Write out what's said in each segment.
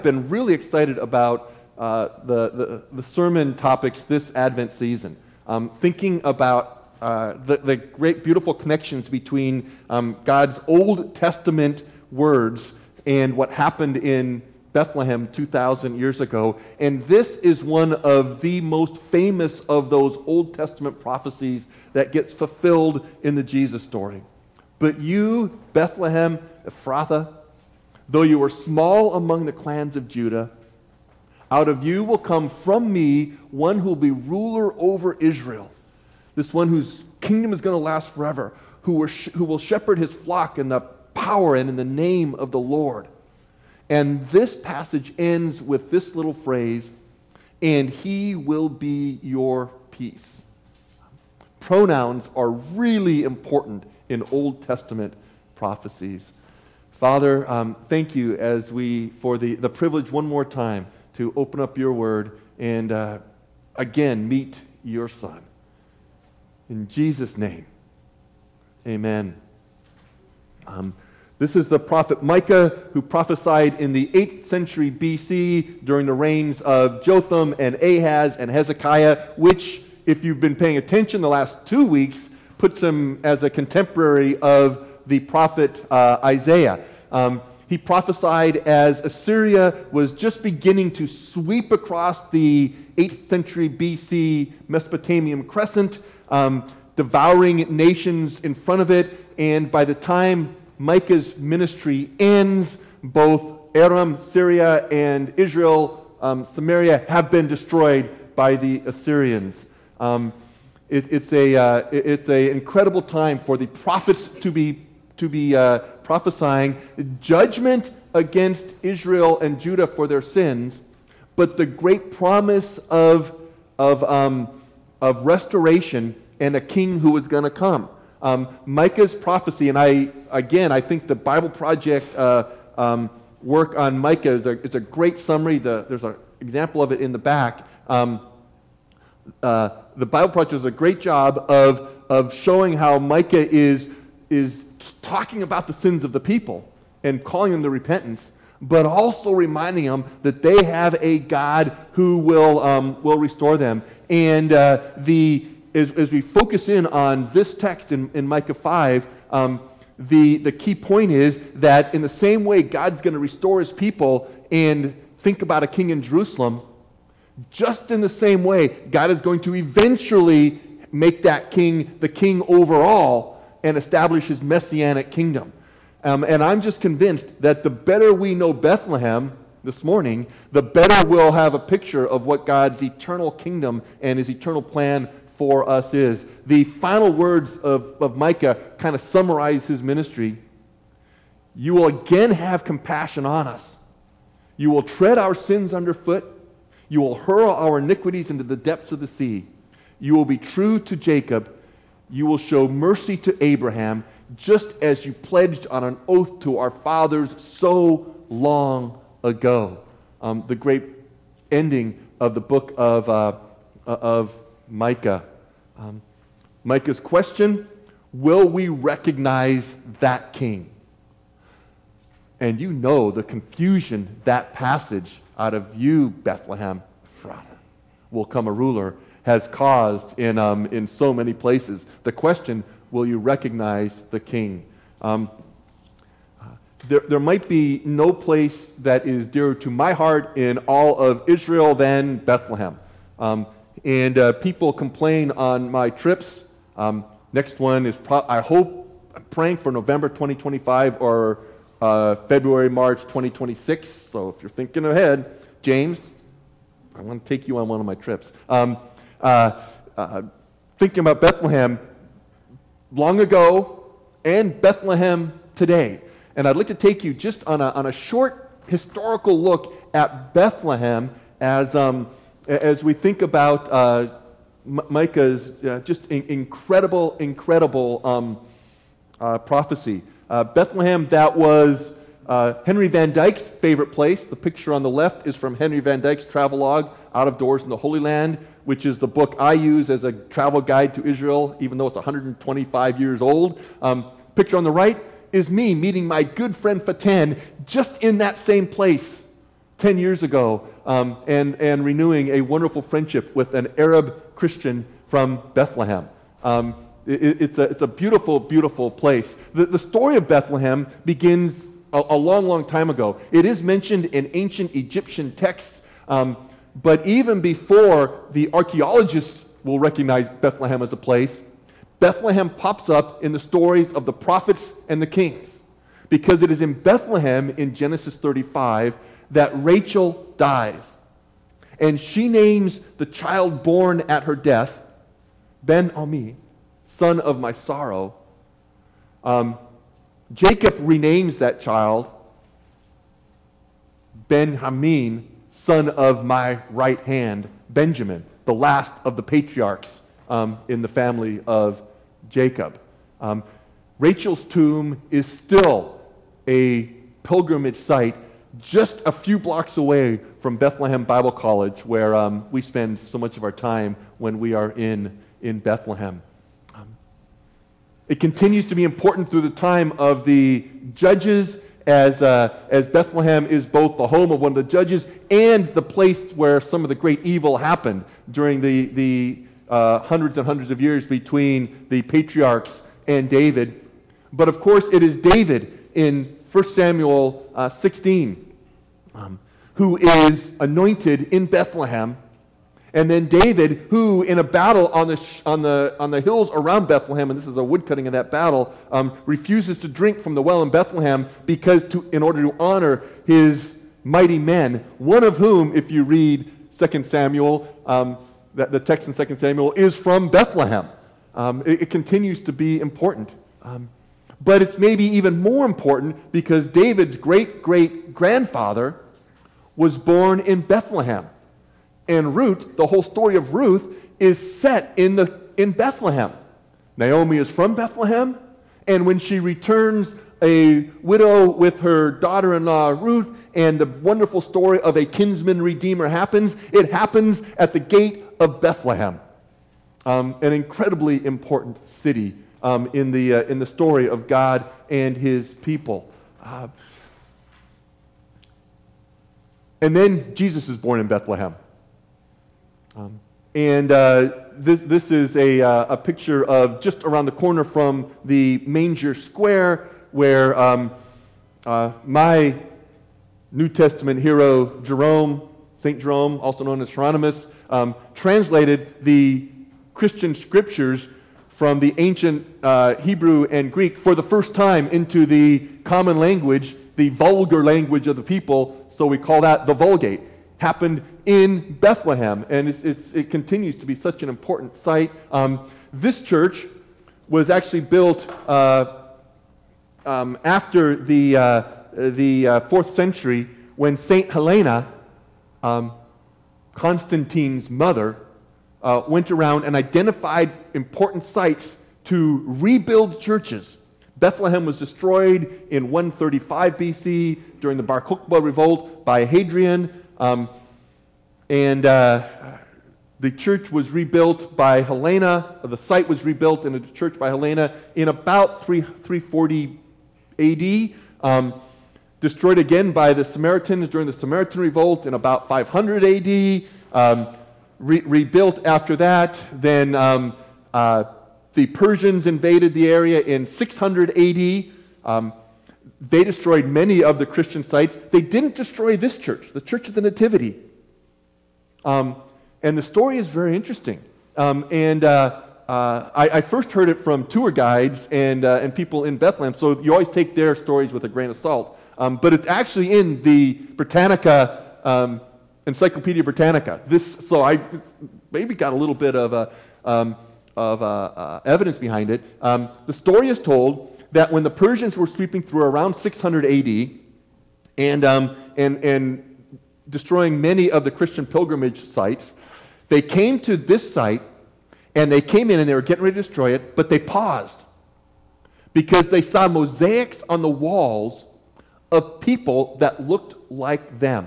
Been really excited about the sermon topics this Advent season. Thinking about the great, beautiful connections between God's Old Testament words and what happened in Bethlehem 2,000 years ago. And this is one of the most famous of those Old Testament prophecies that gets fulfilled in the Jesus story. But you, Bethlehem Ephrathah, though you are small among the clans of Judah, out of you will come from me one who will be ruler over Israel. This one whose kingdom is going to last forever, who will shepherd his flock in the power and in the name of the Lord. And this passage ends with this little phrase, and he will be your peace. Pronouns are really important in Old Testament prophecies. Father, thank you for the privilege one more time to open up your word and again meet your Son. In Jesus' name, amen. This is the prophet Micah who prophesied in the 8th century BC during the reigns of Jotham and Ahaz and Hezekiah, which, if you've been paying attention the last 2 weeks, puts him as a contemporary of the prophet Isaiah. He prophesied as Assyria was just beginning to sweep across the 8th century BC Mesopotamian crescent, devouring nations in front of it, and by the time Micah's ministry ends, both Aram, Syria, and Israel, Samaria, have been destroyed by the Assyrians. It's an incredible time for the prophets to be prophesying judgment against Israel and Judah for their sins, but the great promise of restoration and a king who is going to come. Micah's prophecy, and I think the Bible Project work on Micah is a great summary. There's an example of it in the back. The Bible Project does a great job of showing how Micah is talking about the sins of the people and calling them to repentance, but also reminding them that they have a God who will restore them. And as we focus in on this text in Micah 5, the key point is that in the same way God's going to restore his people and think about a king in Jerusalem, just in the same way God is going to eventually make that king the king overall and establish his messianic kingdom. And I'm just convinced that the better we know Bethlehem this morning, the better we'll have a picture of what God's eternal kingdom and his eternal plan for us is. The final words of Micah kind of summarize his ministry. You will again have compassion on us. You will tread our sins underfoot. You will hurl our iniquities into the depths of the sea. You will be true to Jacob. You will show mercy to Abraham, just as you pledged on an oath to our fathers so long ago. The great ending of the book of Micah. Micah's question, will we recognize that king? And you know the confusion that passage out of you, Bethlehem Ephrathah, will come a ruler, has caused in so many places. The question, will you recognize the king? There might be no place that is dearer to my heart in all of Israel than Bethlehem. And people complain on my trips. Next one is, I'm praying for November 2025 or February, March 2026. So if you're thinking ahead, James, I want to take you on one of my trips. Thinking about Bethlehem long ago and Bethlehem today. And I'd like to take you just on a short historical look at Bethlehem as we think about Micah's just incredible prophecy. Bethlehem, that was Henry Van Dyke's favorite place. The picture on the left is from Henry Van Dyke's travelogue, Out of Doors in the Holy Land, which is the book I use as a travel guide to Israel, even though it's 125 years old. Picture on the right is me meeting my good friend Fatan just in that same place 10 years ago and renewing a wonderful friendship with an Arab Christian from Bethlehem. It's a beautiful, beautiful place. The story of Bethlehem begins a long, long time ago. It is mentioned in ancient Egyptian texts, but even before the archaeologists will recognize Bethlehem as a place, Bethlehem pops up in the stories of the prophets and the kings, because it is in Bethlehem in Genesis 35 that Rachel dies. And she names the child born at her death Ben-Ami, son of my sorrow. Jacob renames that child Ben-Hamin, son of my right hand, Benjamin, the last of the patriarchs in the family of Jacob. Rachel's tomb is still a pilgrimage site just a few blocks away from Bethlehem Bible College, where we spend so much of our time when we are in Bethlehem. It continues to be important through the time of the judges, as Bethlehem is both the home of one of the judges and the place where some of the great evil happened during the hundreds and hundreds of years between the patriarchs and David. But of course, it is David in 1 Samuel 16 who is anointed in Bethlehem. And then David, who in a battle on the hills around Bethlehem, and this is a woodcutting of that battle, refuses to drink from the well in Bethlehem in order to honor his mighty men, one of whom, if you read 2 Samuel, the text in 2 Samuel is from Bethlehem. It continues to be important. But it's maybe even more important because David's great-great-grandfather was born in Bethlehem. And Ruth, the whole story of Ruth, is set in Bethlehem. Naomi is from Bethlehem, and when she returns a widow with her daughter-in-law Ruth, and the wonderful story of a kinsman redeemer happens, it happens at the gate of Bethlehem, an incredibly important city in the story of God and His people. And then Jesus is born in Bethlehem. This is a picture of just around the corner from the manger square where my New Testament hero Jerome, St. Jerome, also known as Hieronymus, translated the Christian scriptures from the ancient Hebrew and Greek for the first time into the common language, the vulgar language of the people, so we call that the Vulgate. Happened in Bethlehem, and it continues to be such an important site. This church was actually built after the 4th century when Saint Helena, Constantine's mother, went around and identified important sites to rebuild churches. Bethlehem was destroyed in 135 BC during the Bar Kokhba revolt by Hadrian. And the church was rebuilt by Helena, the site was rebuilt in a church by Helena in about 340 AD, destroyed again by the Samaritans during the Samaritan revolt in about 500 AD, rebuilt after that. Then the Persians invaded the area in 600 AD. They destroyed many of the Christian sites. They didn't destroy this church, the Church of the Nativity. And the story is very interesting. I first heard it from tour guides and people in Bethlehem, so you always take their stories with a grain of salt. But it's actually in the Britannica, Encyclopedia Britannica. So I maybe got a little bit of evidence behind it. The story is told that when the Persians were sweeping through around 600 AD and destroying many of the Christian pilgrimage sites, they came to this site and they came in and they were getting ready to destroy it, but they paused because they saw mosaics on the walls of people that looked like them.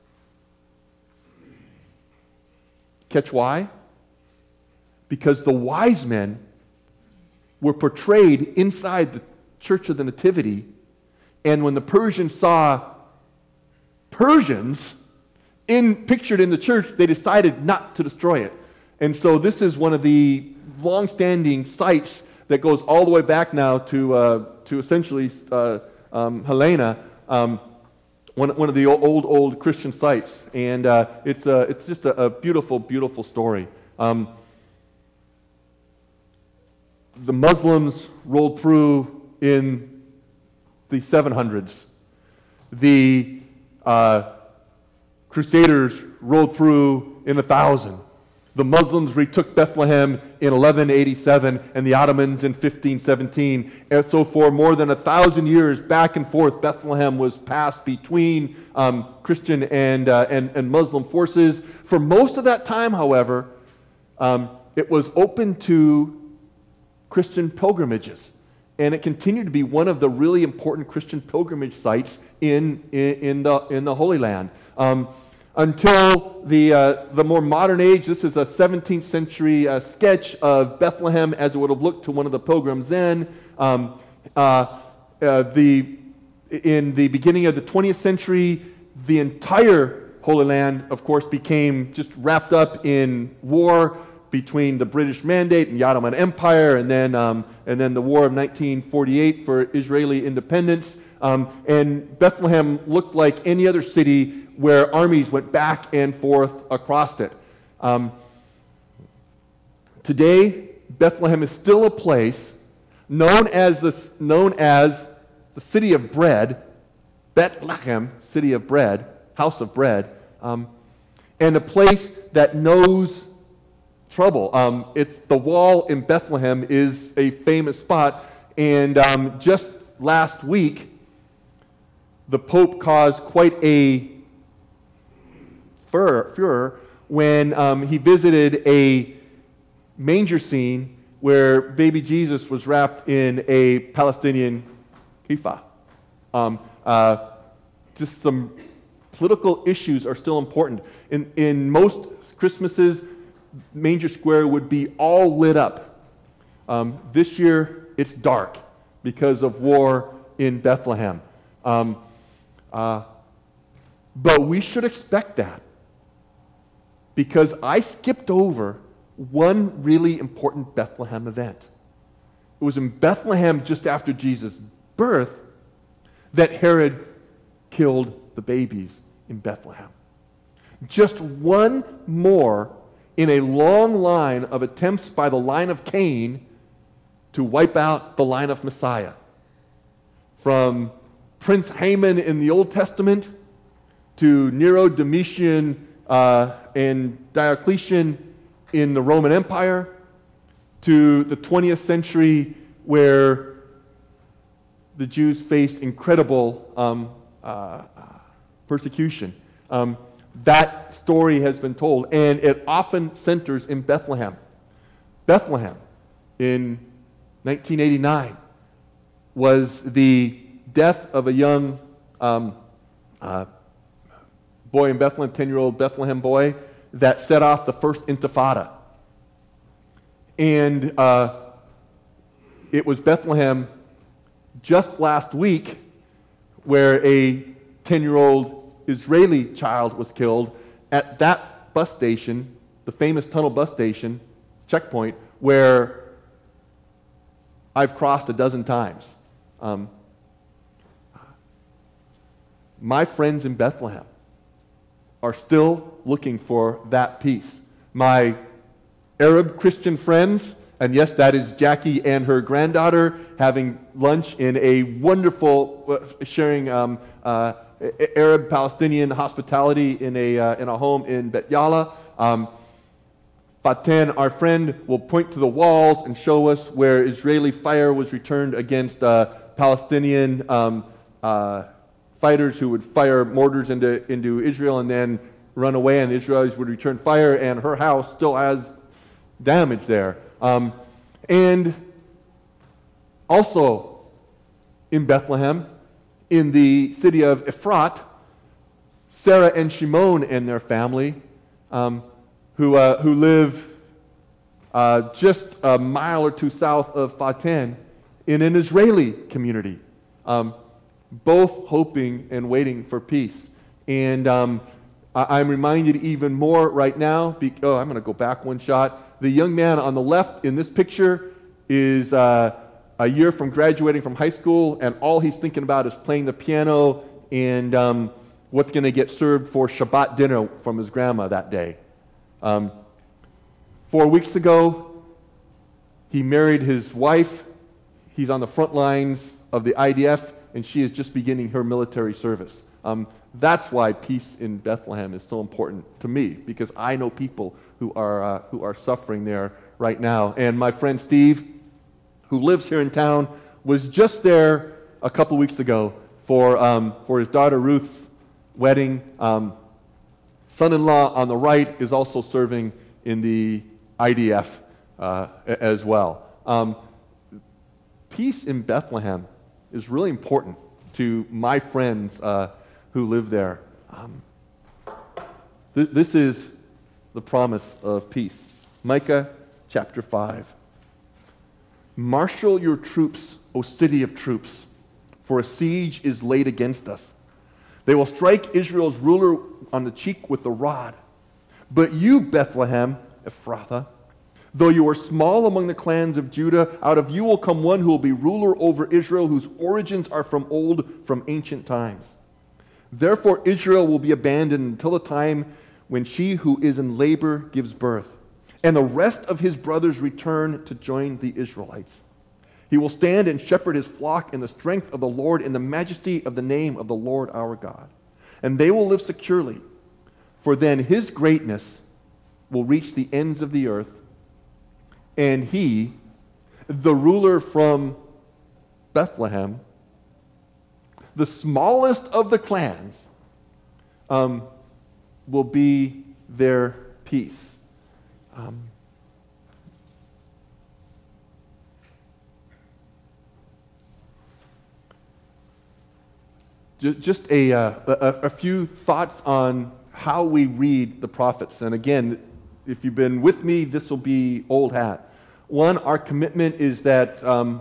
Catch why? Because the wise men were portrayed inside the Church of the Nativity, and when the Persians saw Persians, pictured in the church, they decided not to destroy it. And so this is one of the long-standing sites that goes all the way back now to essentially Helena, one of the old Christian sites. And it's just a beautiful, beautiful story. The Muslims rolled through in the 700s. The Crusaders rolled through in 1000. The Muslims retook Bethlehem in 1187 and the Ottomans in 1517. And so for more than 1,000 years, back and forth, Bethlehem was passed between Christian and Muslim forces. For most of that time, however, it was open to Christian pilgrimages. And it continued to be one of the really important Christian pilgrimage sites in the Holy Land. Until the more modern age, this is a 17th century sketch of Bethlehem as it would have looked to one of the pilgrims then. In the beginning of the 20th century, the entire Holy Land, of course, became just wrapped up in war between the British Mandate and the Ottoman Empire, and then the War of 1948 for Israeli independence. And Bethlehem looked like any other city where armies went back and forth across it. Today, Bethlehem is still a place known as the city of bread, Bethlehem, city of bread, house of bread, and a place that knows trouble. It's the wall in Bethlehem is a famous spot, and just last week, the Pope caused quite a furor when he visited a manger scene where baby Jesus was wrapped in a Palestinian kippah. Just some political issues are still important. In most Christmases, Manger Square would be all lit up. This year, it's dark because of war in Bethlehem. But we should expect that, because I skipped over one really important Bethlehem event. It was in Bethlehem just after Jesus' birth that Herod killed the babies in Bethlehem. Just one more in a long line of attempts by the line of Cain to wipe out the line of Messiah. From Prince Haman in the Old Testament to Nero, Domitian, and Diocletian in the Roman Empire, to the 20th century where the Jews faced incredible persecution. That story has been told, and it often centers in Bethlehem. Bethlehem, in 1989, was the death of a young boy in Bethlehem, 10-year-old Bethlehem boy, that set off the first Intifada. And it was Bethlehem just last week where a 10-year-old Israeli child was killed at that bus station, the famous tunnel bus station, checkpoint, where I've crossed a dozen times. My friends in Bethlehem are still looking for that peace. My Arab Christian friends, and yes, that is Jackie and her granddaughter having lunch in a wonderful, sharing Arab-Palestinian hospitality in a home in Bet Yala. Faten, our friend, will point to the walls and show us where Israeli fire was returned against Palestinian fighters who would fire mortars into Israel and then run away, and the Israelis would return fire, and her house still has damage there. And also in Bethlehem, in the city of Efrat, Sarah and Shimon and their family, who live just a mile or two south of Faten, in an Israeli community, both hoping and waiting for peace. And I'm reminded even more right now. I'm going to go back one shot. The young man on the left in this picture is a year from graduating from high school, and all he's thinking about is playing the piano and what's going to get served for Shabbat dinner from his grandma that day. 4 weeks ago, he married his wife. He's on the front lines of the IDF, and she is just beginning her military service. That's why peace in Bethlehem is so important to me, because I know people who are suffering there right now. And my friend Steve, who lives here in town, was just there a couple weeks ago for his daughter Ruth's wedding. Son-in-law on the right is also serving in the IDF as well. Peace in Bethlehem is really important to my friends who live there. This is the promise of peace. Micah chapter 5. Marshal your troops, O city of troops, for a siege is laid against us. They will strike Israel's ruler on the cheek with the rod. But you, Bethlehem, Ephrathah, though you are small among the clans of Judah, out of you will come one who will be ruler over Israel, whose origins are from ancient times. Therefore Israel will be abandoned until the time when she who is in labor gives birth, and the rest of his brothers return to join the Israelites. He will stand and shepherd his flock in the strength of the Lord, in the majesty of the name of the Lord our God. And they will live securely, for then his greatness will reach the ends of the earth, and he, the ruler from Bethlehem, the smallest of the clans, will be their peace. Just a few thoughts on how we read the prophets. And again, if you've been with me, this will be old hat. One, our commitment is that the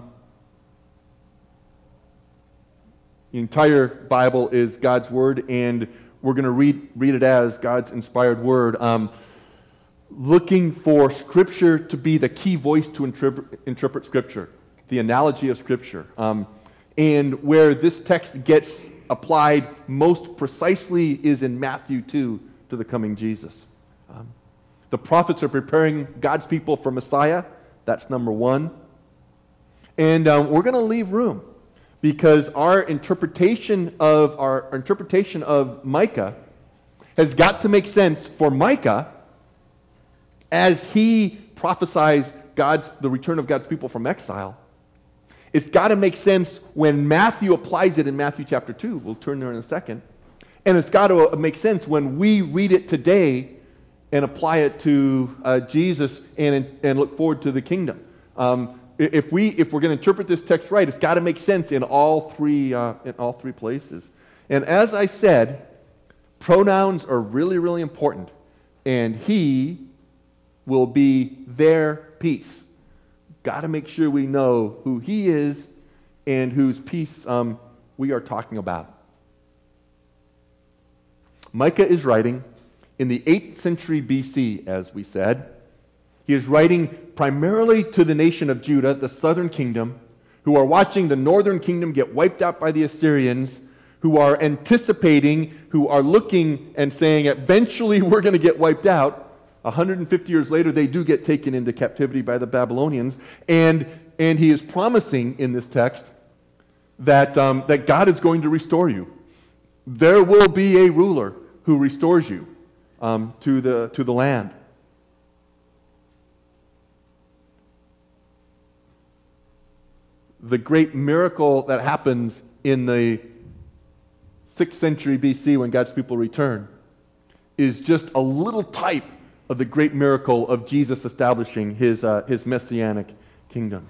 entire Bible is God's Word, and we're going to read it as God's inspired Word. Looking for Scripture to be the key voice to interpret Scripture, the analogy of Scripture. And where this text gets applied most precisely is in Matthew 2 to the coming Jesus. The prophets are preparing God's people for Messiah. That's number one. And we're going to leave room, because our interpretation of Micah has got to make sense for Micah as he prophesies the return of God's people from exile. It's got to make sense when Matthew applies it in Matthew chapter 2. We'll turn there in a second. And it's got to make sense when we read it today and apply it to Jesus and look forward to the kingdom. If we're going to interpret this text right, it's got to make sense in all three places. And as I said, pronouns are really, really important. And he will be their peace. Got to make sure we know who he is and whose peace we are talking about. Micah is writing in the 8th century BC, as we said. He is writing primarily to the nation of Judah, the southern kingdom, who are watching the northern kingdom get wiped out by the Assyrians, who are anticipating, who are looking and saying, eventually we're going to get wiped out. 150 years later, they do get taken into captivity by the Babylonians, and he is promising in this text that God is going to restore you. There will be a ruler who restores you to the land. The great miracle that happens in the 6th century BC when God's people return is just a little type of the great miracle of Jesus establishing his messianic kingdom.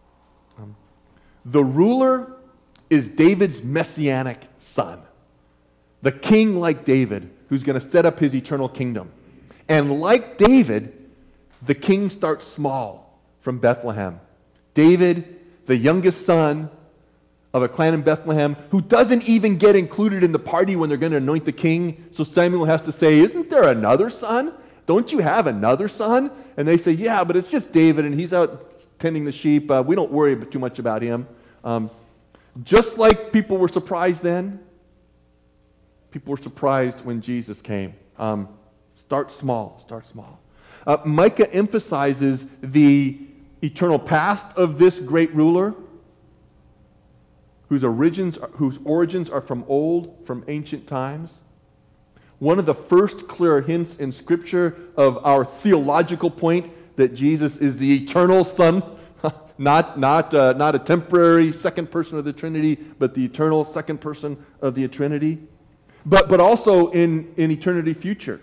The ruler is David's messianic son. The king like David, who's going to set up his eternal kingdom. And like David, the king starts small from Bethlehem. David, the youngest son of a clan in Bethlehem who doesn't even get included in the party when they're going to anoint the king. So Samuel has to say, isn't there another son? Don't you have another son? And they say, yeah, but it's just David, and he's out tending the sheep. We don't worry too much about him. Just like people were surprised then, people were surprised when Jesus came. Start small. Micah emphasizes the eternal past of this great ruler, whose origins are from ancient times. One of the first clear hints in Scripture of our theological point that Jesus is the eternal Son, not a temporary second person of the Trinity, but the eternal second person of the Trinity. But also in eternity future.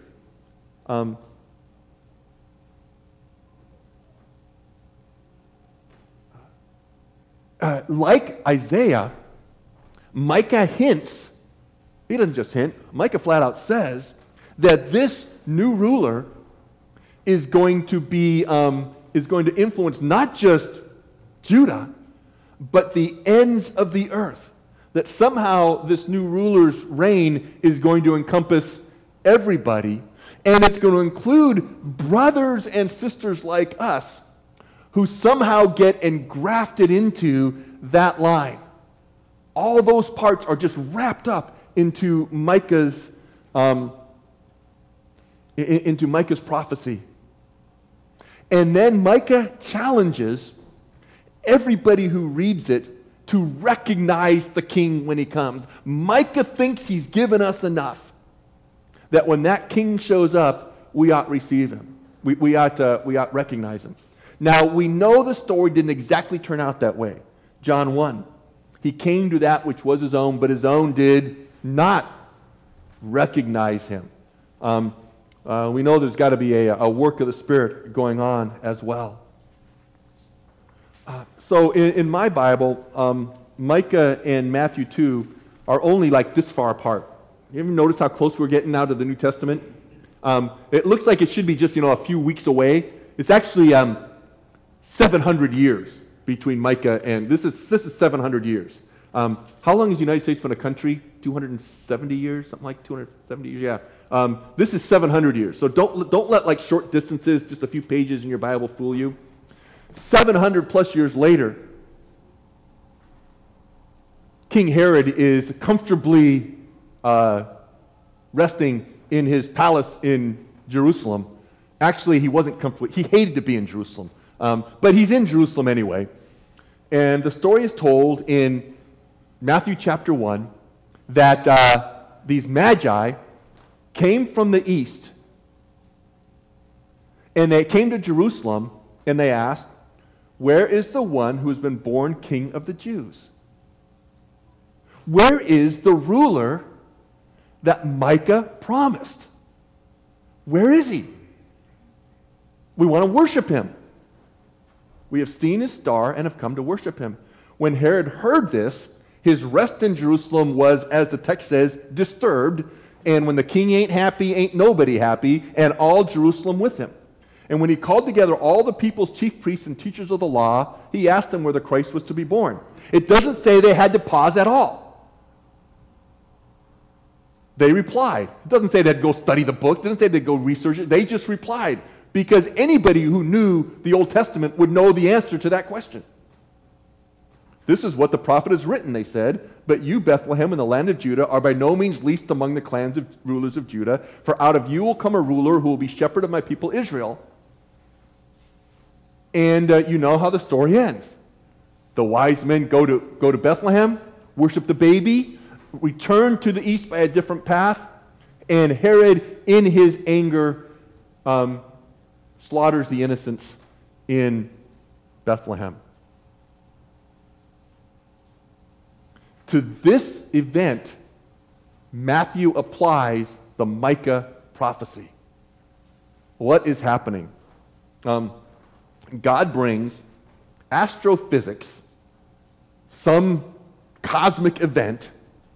Like Isaiah, Micah hints, he doesn't just hint, Micah flat out says that this new ruler is going to influence not just Judah, but the ends of the earth. That somehow this new ruler's reign is going to encompass everybody, and it's going to include brothers and sisters like us who somehow get engrafted into that line. All those parts are just wrapped up into Micah's prophecy. And then Micah challenges everybody who reads it to recognize the king when he comes. Micah thinks he's given us enough that when that king shows up, we ought receive him. We ought recognize him. Now, we know the story didn't exactly turn out that way. John 1. He came to that which was his own, but his own did not recognize him. We know there's got to be a work of the Spirit going on as well. So in my Bible, Micah and Matthew 2 are only like this far apart. You ever notice how close we're getting now to the New Testament? It looks like it should be just a few weeks away. It's actually 700 years between Micah and this is 700 years. How long has the United States been a country? 270 years, something like 270 years. Yeah. This is 700 years. So don't let like short distances, just a few pages in your Bible, fool you. 700 plus years later, King Herod is comfortably resting in his palace in Jerusalem. Actually, he wasn't comfortable. He hated to be in Jerusalem. But he's in Jerusalem anyway. And the story is told in Matthew chapter 1 that these magi came from the east. And they came to Jerusalem and they asked, "Where is the one who has been born King of the Jews? Where is the ruler that Micah promised? Where is he? We want to worship him. We have seen his star and have come to worship him." When Herod heard this, his rest in Jerusalem was, as the text says, disturbed. And when the king ain't happy, ain't nobody happy, and all Jerusalem with him. And when he called together all the people's chief priests and teachers of the law, he asked them where the Christ was to be born. It doesn't say they had to pause at all. They replied. It doesn't say they'd go study the book. It doesn't say they'd go research it. They just replied. Because anybody who knew the Old Testament would know the answer to that question. "This is what the prophet has written," they said. "But you, Bethlehem, in the land of Judah, are by no means least among the clans of rulers of Judah. For out of you will come a ruler who will be shepherd of my people Israel." And you know how the story ends. The wise men go to Bethlehem, worship the baby, return to the east by a different path, and Herod, in his anger, slaughters the innocents in Bethlehem. To this event, Matthew applies the Micah prophecy. What is happening? God brings astrophysics, some cosmic event,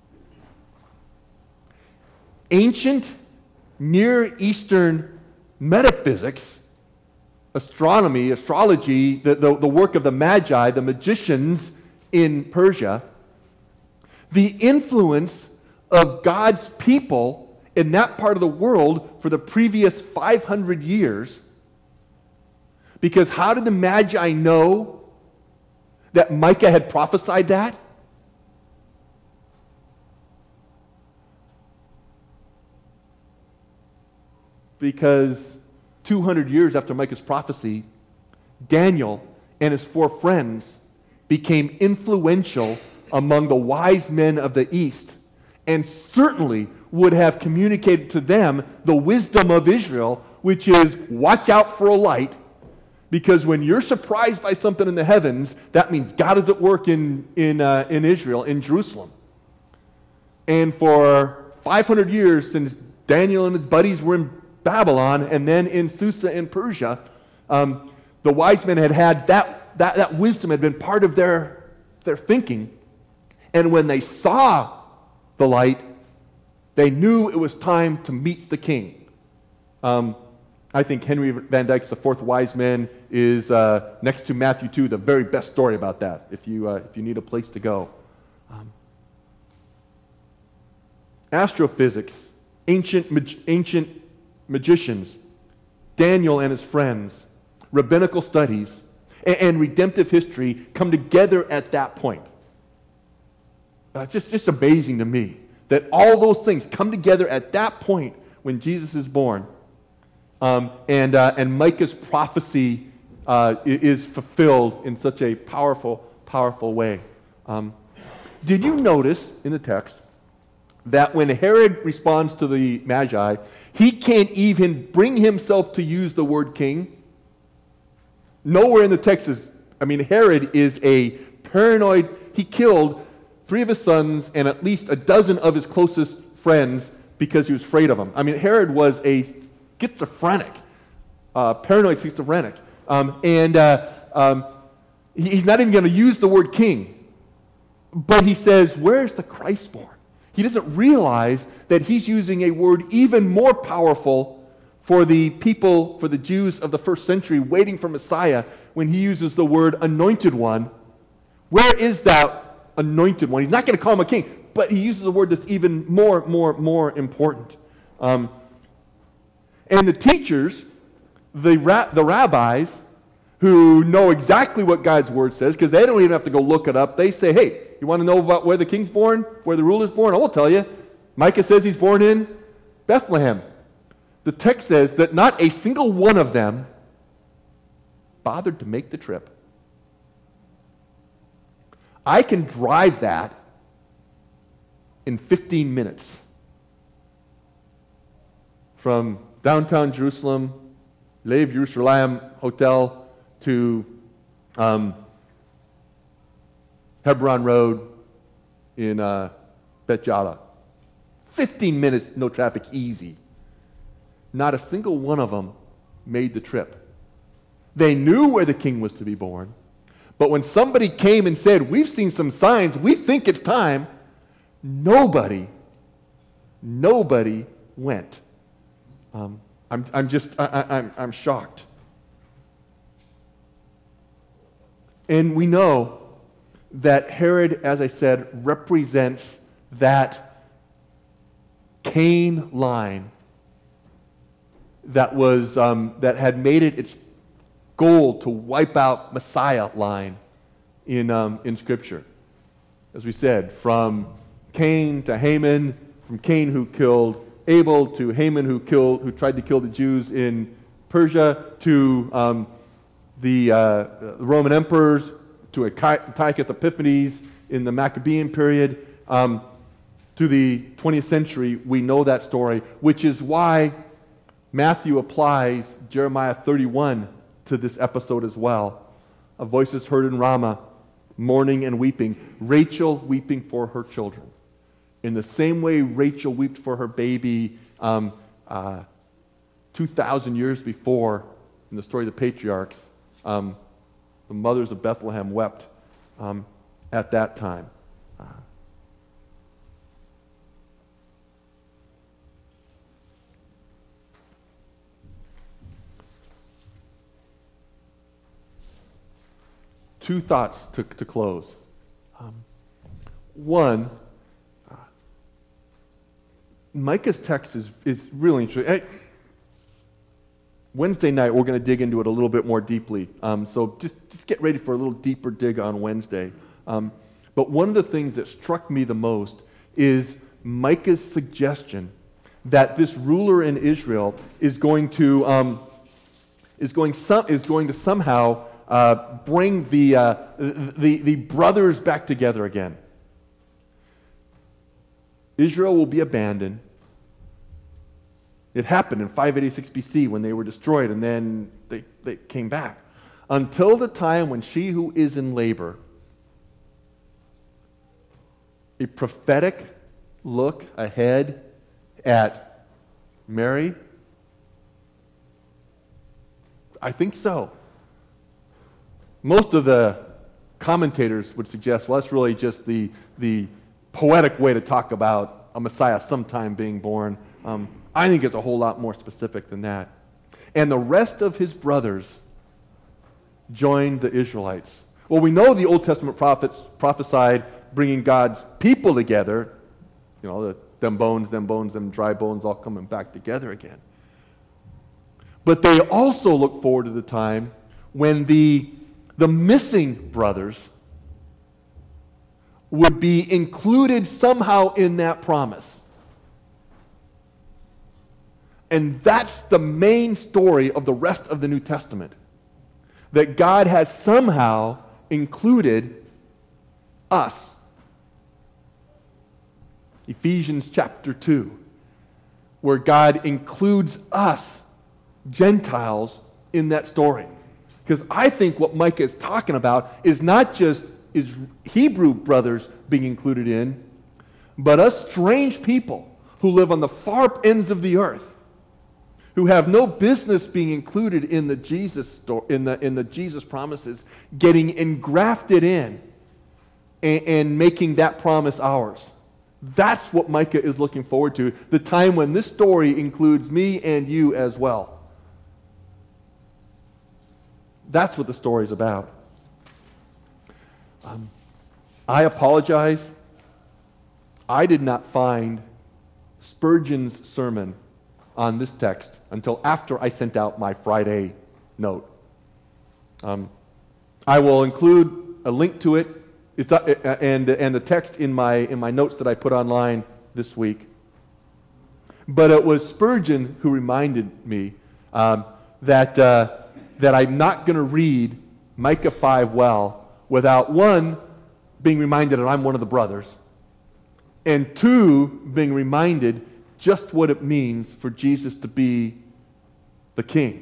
ancient Near Eastern metaphysics, astrology, the work of the Magi, the magicians in Persia, the influence of God's people in that part of the world for the previous 500 years. Because how did the Magi know that Micah had prophesied that? Because 200 years after Micah's prophecy, Daniel and his 4 friends became influential among the wise men of the East, and certainly would have communicated to them the wisdom of Israel, which is watch out for a light, because when you're surprised by something in the heavens, that means God is at work in Israel, in Jerusalem. And for 500 years, since Daniel and his buddies were in Babylon and then in Susa in Persia, the wise men had that wisdom had been part of their thinking. And when they saw the light, they knew it was time to meet the king. I think Henry Van Dyke's The Fourth Wise Man is, next to Matthew 2, the very best story about that, if you need a place to go. Astrophysics, ancient magicians, Daniel and his friends, rabbinical studies, and redemptive history come together at that point. It's just amazing to me that all those things come together at that point when Jesus is born. And Micah's prophecy is fulfilled in such a powerful, powerful way. Did you notice in the text that when Herod responds to the Magi, he can't even bring himself to use the word king? Nowhere in the text Herod is a paranoid. He killed 3 of his sons and at least a dozen of his closest friends because he was afraid of them. Herod was a schizophrenic, paranoid schizophrenic. He's not even going to use the word king. But he says, where's the Christ born? He doesn't realize that he's using a word even more powerful for the people, for the Jews of the first century waiting for Messiah, when he uses the word anointed one. Where is that anointed one? He's not going to call him a king, but he uses a word that's even more important. And the teachers, the rabbis, who know exactly what God's word says, because they don't even have to go look it up. They say, hey, you want to know about where the king's born, where the ruler's born? I will tell you. Micah says he's born in Bethlehem. The text says that not a single one of them bothered to make the trip. I can drive that in 15 minutes from downtown Jerusalem, Lev Yerushalayim Hotel, to Hebron Road in Bet Jala. 15 minutes, no traffic, easy. Not a single one of them made the trip. They knew where the king was to be born, but when somebody came and said, we've seen some signs, we think it's time, nobody went. I'm shocked. And we know that Herod, as I said, represents that Cain line that was that had made it its goal to wipe out Messiah line in Scripture. As we said, from Cain to Haman, from Cain who killed Abel to Haman who tried to kill the Jews in Persia, to the Roman emperors, to Antiochus Epiphanes in the Maccabean period, to the 20th century. We know that story, which is why Matthew applies Jeremiah 31 to this episode as well. A voice is heard in Ramah, mourning and weeping, Rachel weeping for her children. In the same way Rachel wept for her baby 2,000 years before, in the story of the patriarchs, the mothers of Bethlehem wept at that time. Two thoughts to close. One, Micah's text is really interesting. Wednesday night, we're going to dig into it a little bit more deeply. So just get ready for a little deeper dig on Wednesday. But one of the things that struck me the most is Micah's suggestion that this ruler in Israel is going to somehow bring the brothers back together again. Israel will be abandoned. It happened in 586 BC when they were destroyed, and then they came back. Until the time when she who is in labor, a prophetic look ahead at Mary? I think so. Most of the commentators would suggest, well, that's really just the poetic way to talk about a Messiah sometime being born. I think it's a whole lot more specific than that. And the rest of his brothers joined the Israelites. Well, we know the Old Testament prophets prophesied bringing God's people together. You know, them bones, them dry bones all coming back together again. But they also look forward to the time when the missing brothers would be included somehow in that promise. And that's the main story of the rest of the New Testament. That God has somehow included us. Ephesians chapter 2, where God includes us, Gentiles, in that story. Because I think what Micah is talking about is not just is Hebrew brothers being included in, but us strange people who live on the far ends of the earth, who have no business being included in the Jesus story, in the Jesus promises, getting engrafted in and making that promise ours. That's what Micah is looking forward to, the time when this story includes me and you as well. That's what the story is about. I apologize. I did not find Spurgeon's sermon on this text until after I sent out my Friday note. I will include a link to it and the text in my notes that I put online this week. But it was Spurgeon who reminded me that I'm not going to read Micah 5 well without, one, being reminded that I'm one of the brothers, and two, being reminded just what it means for Jesus to be the king.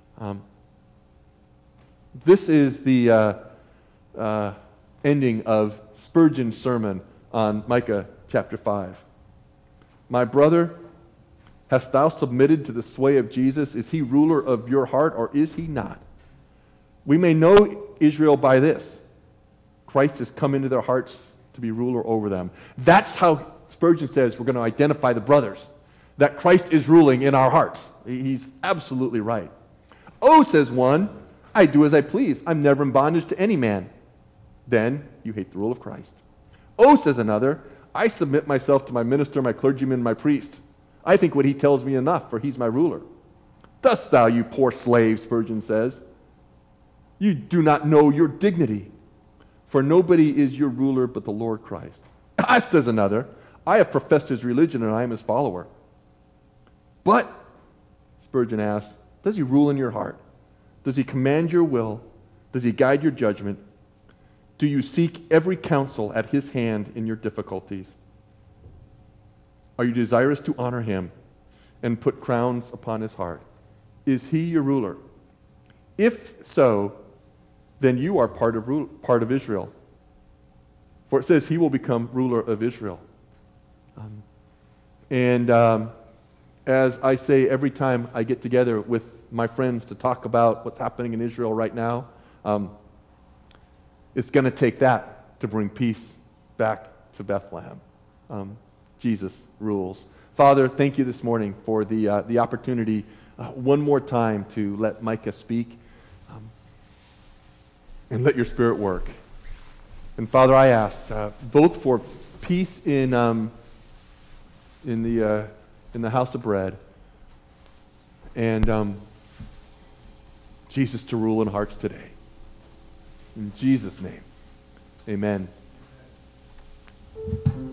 This is the ending of Spurgeon's sermon on Micah chapter 5. My brother, hast thou submitted to the sway of Jesus? Is he ruler of your heart, or is he not? We may know Israel by this: Christ has come into their hearts to be ruler over them. That's how Spurgeon says we're going to identify the brothers, that Christ is ruling in our hearts. He's absolutely right. Oh, says one, I do as I please. I'm never in bondage to any man. Then you hate the rule of Christ. Oh, says another, I submit myself to my minister, my clergyman, my priest. I think what he tells me enough, for he's my ruler. Thus thou, you poor slave, Spurgeon says, you do not know your dignity, for nobody is your ruler but the Lord Christ. Says another, I have professed his religion and I am his follower. But, Spurgeon asks, does he rule in your heart? Does he command your will? Does he guide your judgment? Do you seek every counsel at his hand in your difficulties? Are you desirous to honor him and put crowns upon his heart? Is he your ruler? If so, then you are part of Israel. For it says he will become ruler of Israel. As I say every time I get together with my friends to talk about what's happening in Israel right now, it's going to take that to bring peace back to Bethlehem. Jesus rules. Father, thank you this morning for the opportunity one more time to let Micah speak and let your Spirit work. And Father, I ask both for peace in in the house of bread, and Jesus to rule in hearts today. In Jesus' name, amen.